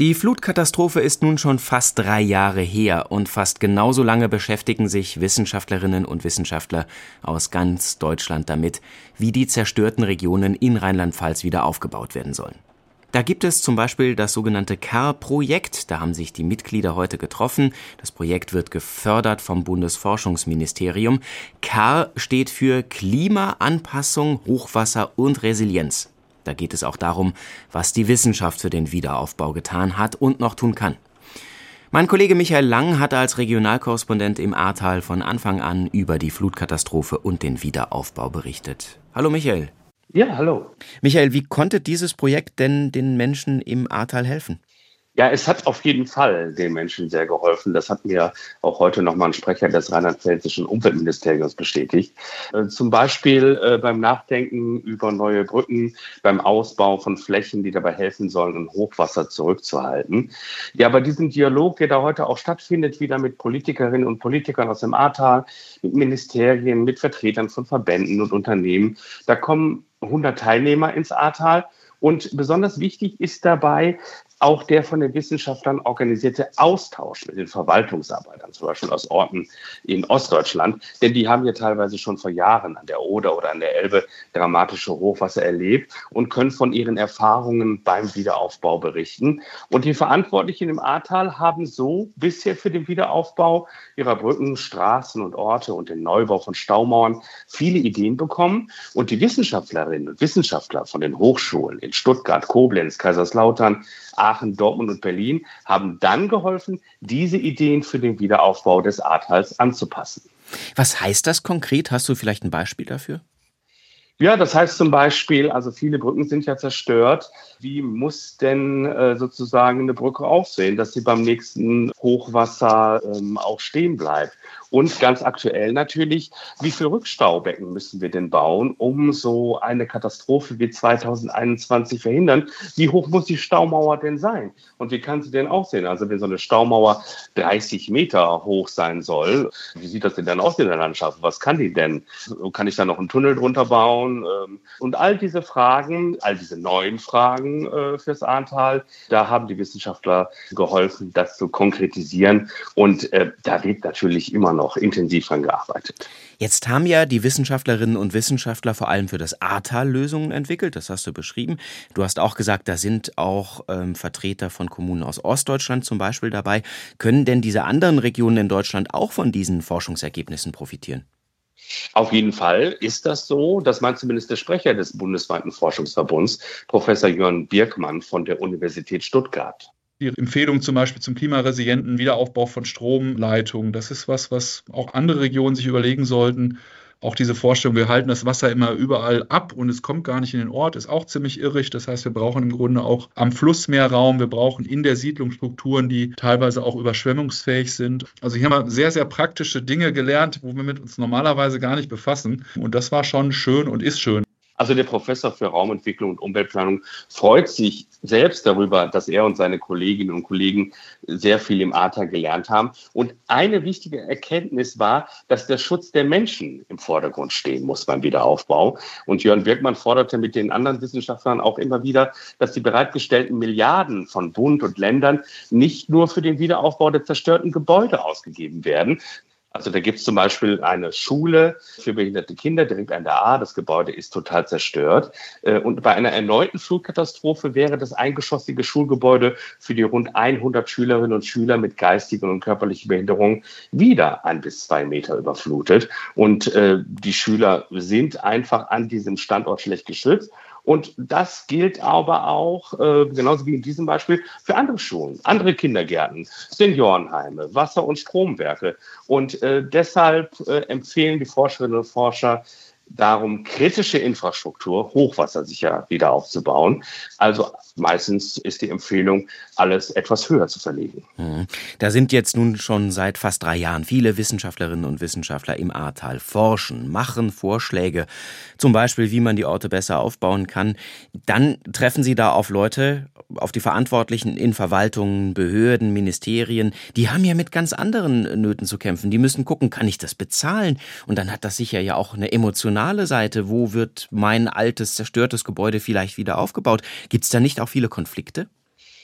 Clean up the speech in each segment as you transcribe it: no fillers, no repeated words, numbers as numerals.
Die Flutkatastrophe ist nun schon fast 3 Jahre her und fast genauso lange beschäftigen sich Wissenschaftlerinnen und Wissenschaftler aus ganz Deutschland damit, wie die zerstörten Regionen in Rheinland-Pfalz wieder aufgebaut werden sollen. Da gibt es zum Beispiel das sogenannte CAR-Projekt, da haben sich die Mitglieder heute getroffen. Das Projekt wird gefördert vom Bundesforschungsministerium. CAR steht für Klimaanpassung, Hochwasser und Resilienz. Da geht es auch darum, was die Wissenschaft für den Wiederaufbau getan hat und noch tun kann. Mein Kollege Michael Lang hatte als Regionalkorrespondent im Ahrtal von Anfang an über die Flutkatastrophe und den Wiederaufbau berichtet. Hallo Michael. Ja, hallo. Michael, wie konnte dieses Projekt denn den Menschen im Ahrtal helfen? Ja, es hat auf jeden Fall den Menschen sehr geholfen. Das hat mir auch heute nochmal ein Sprecher des rheinland-pfälzischen Umweltministeriums bestätigt. Zum Beispiel beim Nachdenken über neue Brücken, beim Ausbau von Flächen, die dabei helfen sollen, ein Hochwasser zurückzuhalten. Ja, bei diesem Dialog, der da heute auch stattfindet, wieder mit Politikerinnen und Politikern aus dem Ahrtal, mit Ministerien, mit Vertretern von Verbänden und Unternehmen, da kommen 100 Teilnehmer ins Ahrtal. Und besonders wichtig ist dabei auch der von den Wissenschaftlern organisierte Austausch mit den Verwaltungsarbeitern, zum Beispiel aus Orten in Ostdeutschland. Denn die haben ja teilweise schon vor Jahren an der Oder oder an der Elbe dramatische Hochwasser erlebt und können von ihren Erfahrungen beim Wiederaufbau berichten. Und die Verantwortlichen im Ahrtal haben so bisher für den Wiederaufbau ihrer Brücken, Straßen und Orte und den Neubau von Staumauern viele Ideen bekommen. Und die Wissenschaftlerinnen und Wissenschaftler von den Hochschulen in Stuttgart, Koblenz, Kaiserslautern, Aachen, Dortmund und Berlin haben dann geholfen, diese Ideen für den Wiederaufbau des Ahrtals anzupassen. Was heißt das konkret? Hast du vielleicht ein Beispiel dafür? Ja, das heißt zum Beispiel, also viele Brücken sind ja zerstört. Wie muss denn sozusagen eine Brücke aussehen, dass sie beim nächsten Hochwasser auch stehen bleibt? Und ganz aktuell natürlich, wie viele Rückstaubecken müssen wir denn bauen, um so eine Katastrophe wie 2021 verhindern? Wie hoch muss die Staumauer denn sein? Und wie kann sie denn aussehen? Also wenn so eine Staumauer 30 Meter hoch sein soll, wie sieht das denn dann aus in der Landschaft? Was kann die denn? Kann ich da noch einen Tunnel drunter bauen? Und all diese Fragen, all diese neuen Fragen fürs Ahrtal, da haben die Wissenschaftler geholfen, das zu konkretisieren. Und da wird natürlich immer noch intensiv dran gearbeitet. Jetzt haben ja die Wissenschaftlerinnen und Wissenschaftler vor allem für das Ahrtal Lösungen entwickelt, das hast du beschrieben. Du hast auch gesagt, da sind auch Vertreter von Kommunen aus Ostdeutschland zum Beispiel dabei. Können denn diese anderen Regionen in Deutschland auch von diesen Forschungsergebnissen profitieren? Auf jeden Fall ist das so. Das meint zumindest der Sprecher des bundesweiten Forschungsverbunds, Professor Jörn Birkmann von der Universität Stuttgart. Die Empfehlung zum Beispiel zum klimaresilienten Wiederaufbau von Stromleitungen, das ist was auch andere Regionen sich überlegen sollten. Auch diese Vorstellung, wir halten das Wasser immer überall ab und es kommt gar nicht in den Ort, ist auch ziemlich irrig. Das heißt, wir brauchen im Grunde auch am Fluss mehr Raum. Wir brauchen in der Siedlung Strukturen, die teilweise auch überschwemmungsfähig sind. Also hier haben wir sehr, sehr praktische Dinge gelernt, wo wir mit uns normalerweise gar nicht befassen. Und das war schon schön und ist schön. Also der Professor für Raumentwicklung und Umweltplanung freut sich selbst darüber, dass er und seine Kolleginnen und Kollegen sehr viel im Ahrtal gelernt haben. Und eine wichtige Erkenntnis war, dass der Schutz der Menschen im Vordergrund stehen muss beim Wiederaufbau. Und Jörn Birkmann forderte mit den anderen Wissenschaftlern auch immer wieder, dass die bereitgestellten Milliarden von Bund und Ländern nicht nur für den Wiederaufbau der zerstörten Gebäude ausgegeben werden. Also da gibt es zum Beispiel eine Schule für behinderte Kinder direkt an der Ahr. Das Gebäude ist total zerstört. Und bei einer erneuten Flutkatastrophe wäre das eingeschossige Schulgebäude für die rund 100 Schülerinnen und Schüler mit geistigen und körperlichen Behinderungen wieder 1 bis 2 Meter überflutet. Und die Schüler sind einfach an diesem Standort schlecht geschützt. Und das gilt aber auch, genauso wie in diesem Beispiel, für andere Schulen, andere Kindergärten, Seniorenheime, Wasser- und Stromwerke. Und deshalb empfehlen die Forscherinnen und Forscher darum, kritische Infrastruktur hochwassersicher wieder aufzubauen. Also meistens ist die Empfehlung, alles etwas höher zu verlegen. Da sind jetzt nun schon seit fast 3 Jahren viele Wissenschaftlerinnen und Wissenschaftler im Ahrtal, forschen, machen Vorschläge, zum Beispiel, wie man die Orte besser aufbauen kann. Dann treffen sie da auf Leute, auf die Verantwortlichen in Verwaltungen, Behörden, Ministerien. Die haben ja mit ganz anderen Nöten zu kämpfen. Die müssen gucken, kann ich das bezahlen? Und dann hat das sicher ja auch eine emotionale Seite. Wo wird mein altes, zerstörtes Gebäude vielleicht wieder aufgebaut? Gibt es da nicht auch viele Konflikte?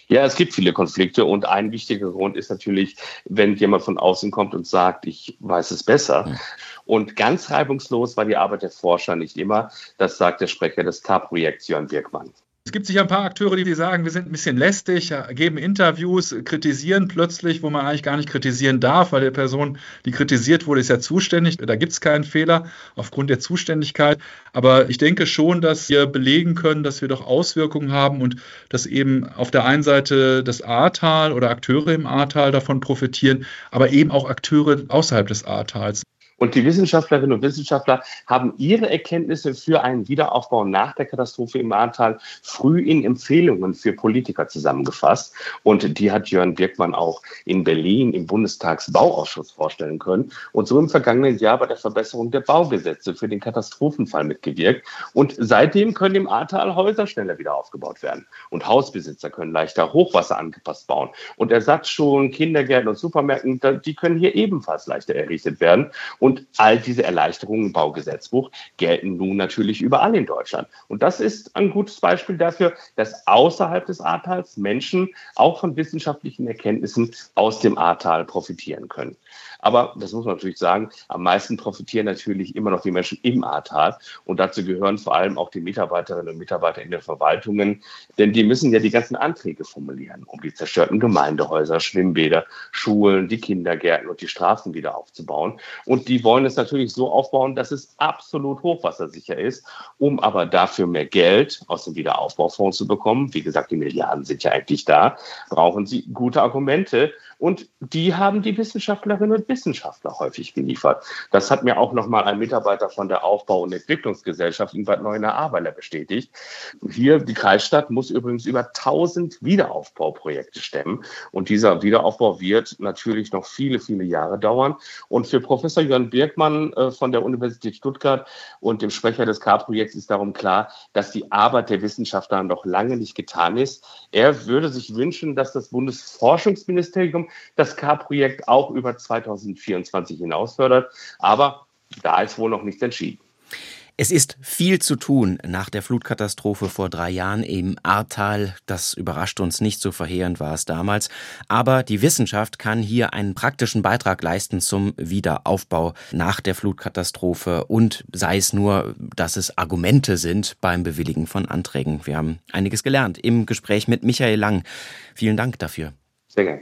Ja, es gibt viele Konflikte und ein wichtiger Grund ist natürlich, wenn jemand von außen kommt und sagt, ich weiß es besser. Und ganz reibungslos war die Arbeit der Forscher nicht immer. Das sagt der Sprecher des K-Projekts, Jörn Birkmann. Es gibt sicher ein paar Akteure, die sagen, wir sind ein bisschen lästig, geben Interviews, kritisieren plötzlich, wo man eigentlich gar nicht kritisieren darf, weil die Person, die kritisiert wurde, ist ja zuständig. Da gibt es keinen Fehler aufgrund der Zuständigkeit. Aber ich denke schon, dass wir belegen können, dass wir doch Auswirkungen haben und dass eben auf der einen Seite das Ahrtal oder Akteure im Ahrtal davon profitieren, aber eben auch Akteure außerhalb des Ahrtals. Und die Wissenschaftlerinnen und Wissenschaftler haben ihre Erkenntnisse für einen Wiederaufbau nach der Katastrophe im Ahrtal früh in Empfehlungen für Politiker zusammengefasst. Und die hat Jörn Birkmann auch in Berlin im Bundestagsbauausschuss vorstellen können und so im vergangenen Jahr bei der Verbesserung der Baugesetze für den Katastrophenfall mitgewirkt. Und seitdem können im Ahrtal Häuser schneller wieder aufgebaut werden. Und Hausbesitzer können leichter Hochwasser angepasst bauen. Und Ersatzschulen, Kindergärten und Supermärkten, die können hier ebenfalls leichter errichtet werden. Und all diese Erleichterungen im Baugesetzbuch gelten nun natürlich überall in Deutschland. Und das ist ein gutes Beispiel dafür, dass außerhalb des Ahrtals Menschen auch von wissenschaftlichen Erkenntnissen aus dem Ahrtal profitieren können. Aber, das muss man natürlich sagen, am meisten profitieren natürlich immer noch die Menschen im Ahrtal. Und dazu gehören vor allem auch die Mitarbeiterinnen und Mitarbeiter in den Verwaltungen. Denn die müssen ja die ganzen Anträge formulieren, um die zerstörten Gemeindehäuser, Schwimmbäder, Schulen, die Kindergärten und die Straßen wieder aufzubauen. Und die wollen es natürlich so aufbauen, dass es absolut hochwassersicher ist, um aber dafür mehr Geld aus dem Wiederaufbaufonds zu bekommen. Wie gesagt, die Milliarden sind ja eigentlich da. Brauchen sie gute Argumente. Und die haben die Wissenschaftlerinnen und Wissenschaftler häufig geliefert. Das hat mir auch nochmal ein Mitarbeiter von der Aufbau- und Entwicklungsgesellschaft in Bad Neuenahr-Ahrweiler bestätigt. Hier, die Kreisstadt, muss übrigens über 1000 Wiederaufbauprojekte stemmen. Und dieser Wiederaufbau wird natürlich noch viele, viele Jahre dauern. Und für Professor Jörn Birkmann von der Universität Stuttgart und dem Sprecher des K-Projekts ist darum klar, dass die Arbeit der Wissenschaftler noch lange nicht getan ist. Er würde sich wünschen, dass das Bundesforschungsministerium das K-Projekt auch über 2024 hinaus fördert. Aber da ist wohl noch nichts entschieden. Es ist viel zu tun nach der Flutkatastrophe vor 3 Jahren im Ahrtal. Das überrascht uns nicht, so verheerend war es damals. Aber die Wissenschaft kann hier einen praktischen Beitrag leisten zum Wiederaufbau nach der Flutkatastrophe. Und sei es nur, dass es Argumente sind beim Bewilligen von Anträgen. Wir haben einiges gelernt im Gespräch mit Michael Lang. Vielen Dank dafür. Sehr gerne.